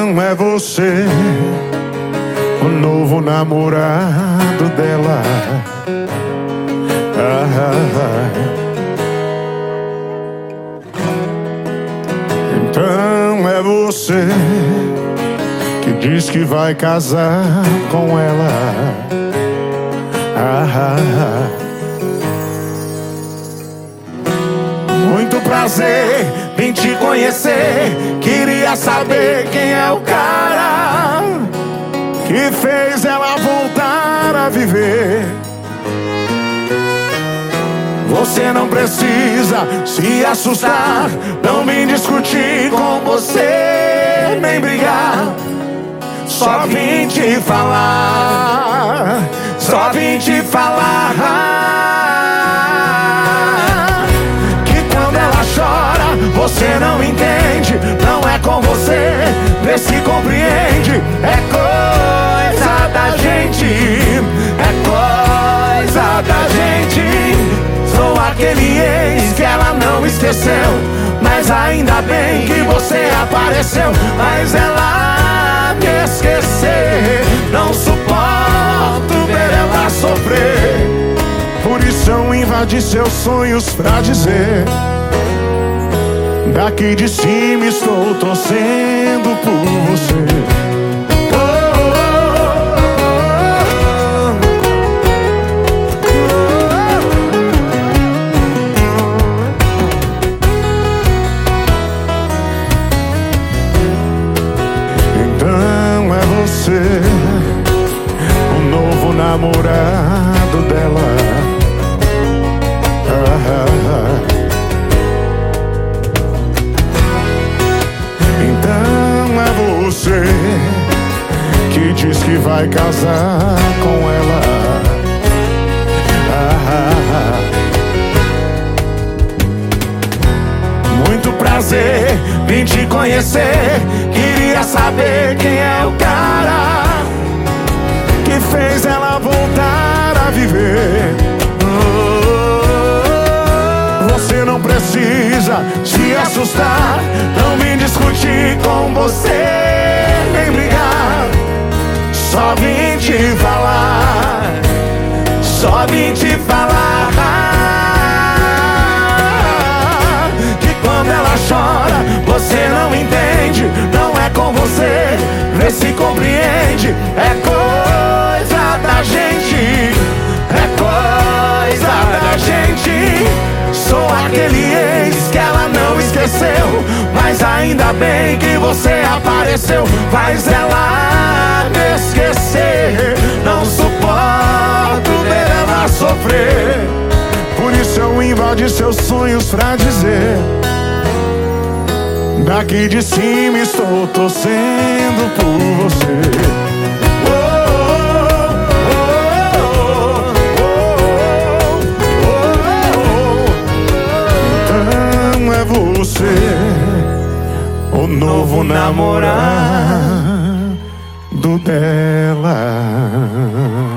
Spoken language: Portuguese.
Então é você, o novo namorado dela. Então é você que diz que vai casar com ela. Muito prazer, vim te conhecer. Queria saber quem é o cara que fez ela voltar a viver. Você não precisa se assustar, não vim discutir com você, nem brigar. Só vim te falar, só vim te falar que quando ela chora, você não entende. Não é com você, vê se compreende. É coisa da gente, é coisa da gente. Sou aquele ex que ela não esqueceu, mas ainda bem que você apareceu. Mas ela me esquecer, não suporto ver ela sofrer. Por isso eu invadi seus sonhos pra dizer: daqui de cima estou torcendo por você. O novo namorado dela. Então é você que diz que vai casar com ela. Muito prazer, vim te conhecer. Queria saber quem é o cara que fez ela voltar a viver. Você não precisa se assustar, não vim discutir com você, nem brigar. Só vim te falar, só vim te falar que quando ela chora, você não entende. Não é com você, vê se compreende. É coisa da gente, é coisa da gente. Sou aquele ex que ela não esqueceu, mas ainda bem que você apareceu. Faz ela me esquecer, não suporto ver ela sofrer. Por isso eu invadi seus sonhos pra dizer: daqui de cima estou torcendo por você. Então é você, o novo namorado dela.